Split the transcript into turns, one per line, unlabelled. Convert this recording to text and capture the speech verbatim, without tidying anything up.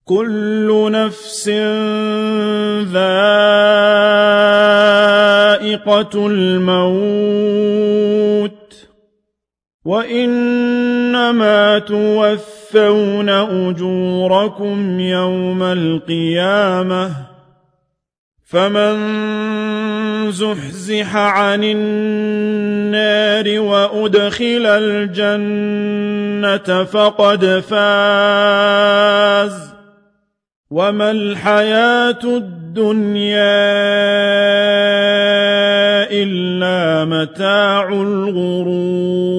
كل نفس ذائقة الموت وإنما توفون أجوركم يوم القيامة فمن زحزح عن النار وأدخل الجنة فقد فاز وما الحياة الدنيا إلا متاع الغرور